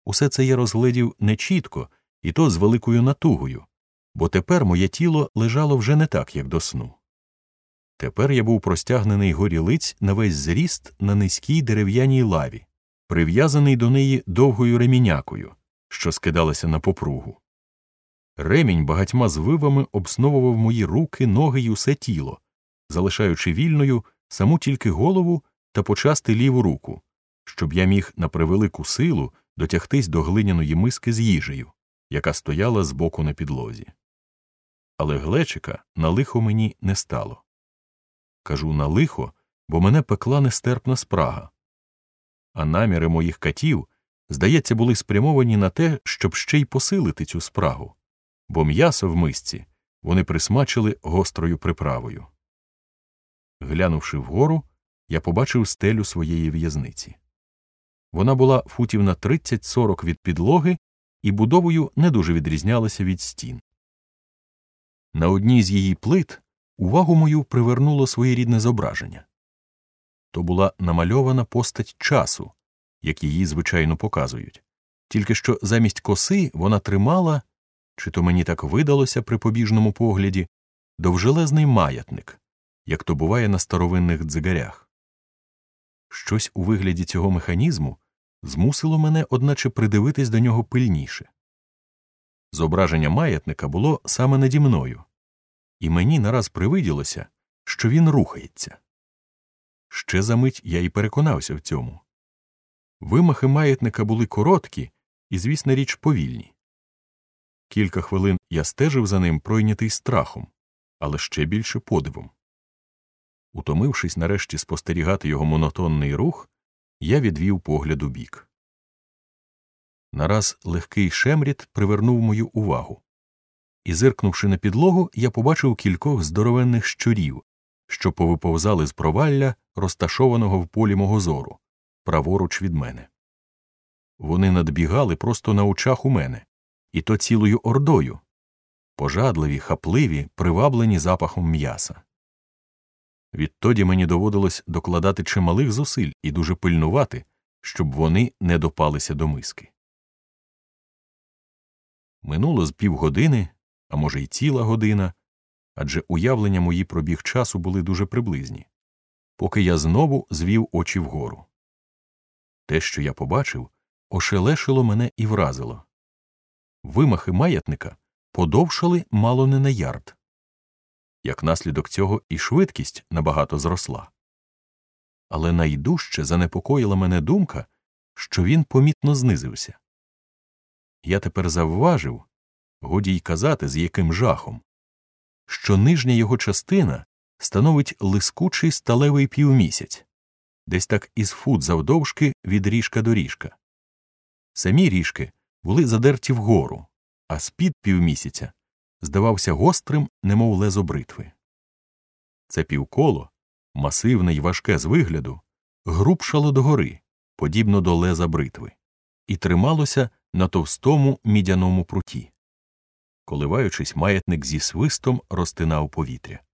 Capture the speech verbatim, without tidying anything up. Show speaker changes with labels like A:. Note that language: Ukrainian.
A: Усе це я розгледів нечітко, і то з великою натугою, бо тепер моє тіло лежало вже не так, як до сну. Тепер я був простягнений горілиць на весь зріст на низькій дерев'яній лаві, прив'язаний до неї довгою ремінякою, що скидалася на попругу. Ремінь багатьма звивами обсновував мої руки, ноги й усе тіло, залишаючи вільною саму тільки голову та почасти ліву руку, щоб я міг на превелику силу дотягтись до глиняної миски з їжею, яка стояла збоку на підлозі. Але глечика на лихо мені не стало. Кажу на лихо, бо мене пекла нестерпна спрага. А наміри моїх катів, здається, були спрямовані на те, щоб ще й посилити цю спрагу, бо м'ясо в мисці вони присмачили гострою приправою. Глянувши вгору, я побачив стелю своєї в'язниці. Вона була футів на тридцять-сорок від підлоги і будовою не дуже відрізнялася від стін. На одній з її плит увагу мою привернуло своєрідне зображення. То була намальована постать часу, як її звичайно показують, тільки що замість коси вона тримала, чи то мені так видалося при побіжному погляді, довжелезний маятник, як то буває на старовинних дзигарях. Щось у вигляді цього механізму змусило мене, одначе, придивитись до нього пильніше. Зображення маятника було саме наді мною, і мені нараз привиділося, що він рухається. Ще за мить я й переконався в цьому. Вимахи маятника були короткі і, звісна річ, повільні. Кілька хвилин я стежив за ним, пройнятий страхом, але ще більше подивом. Утомившись нарешті спостерігати його монотонний рух, я відвів погляд у бік. Нараз легкий шемріт привернув мою увагу. І, зиркнувши на підлогу, я побачив кількох здоровенних щурів, що повиповзали з провалля, розташованого в полі мого зору, праворуч від мене. Вони надбігали просто на очах у мене, і то цілою ордою, пожадливі, хапливі, приваблені запахом м'яса. Відтоді мені доводилось докладати чималих зусиль і дуже пильнувати, щоб вони не допалися до миски. Минуло з півгодини, а може й ціла година, адже уявлення мої про біг часу були дуже приблизні, поки я знову звів очі вгору. Те, що я побачив, ошелешило мене і вразило. Вимахи маятника подовшали мало не на ярд. Як наслідок цього і швидкість набагато зросла. Але найдужче занепокоїла мене думка, що він помітно знизився. Я тепер завважив, годі й казати, з яким жахом, що нижня його частина становить лискучий сталевий півмісяць, десь так із фут завдовжки від ріжка до ріжка. Самі ріжки були задерті вгору, а з-під півмісяця здавався гострим, немов лезо бритви. Це півколо, масивне й важке з вигляду, грубшало догори, подібно до леза бритви, і трималося на товстому мідяному пруті. Коливаючись, маятник зі свистом розтинав повітря.